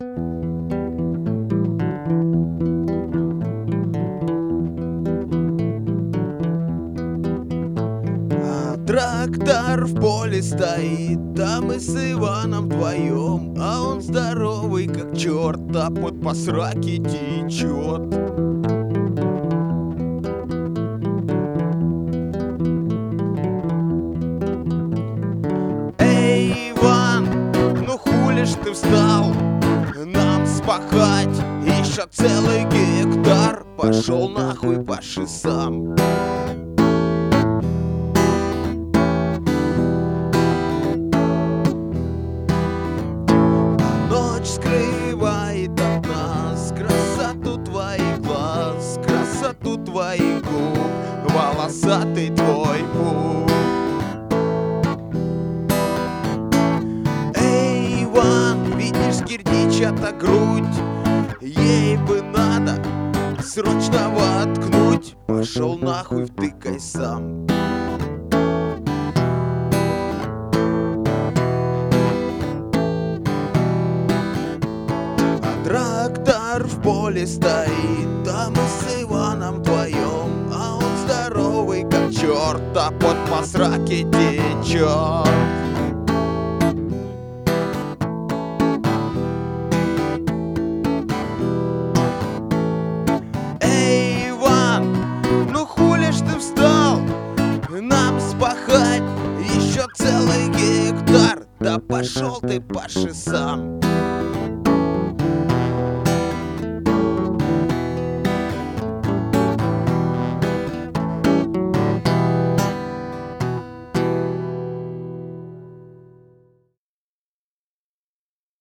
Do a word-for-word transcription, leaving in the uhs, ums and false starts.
А трактор в поле стоит, а мы с Иваном вдвоем, а он здоровый как черт, а под по сраке течет. Эй, Иван, ну хули ж ты встал? Нам спахать еще целый гектар. Пошел нахуй, паши сам. Ночь скрывает от нас красоту твоих глаз, красоту твоих губ, волосатый твой пух. Эй, Иван, видишь кирдичата грудь? Ей бы надо срочно воткнуть. Пошел нахуй, втыкай сам. Трактор в поле стоит, а мы с Иваном вдвоем, а он здоровый как черт, а под по сраке течет. Эй, Иван, ну хули ж ты встал? Нам спахать еще целый гектар. Да пошел ты, паши сам.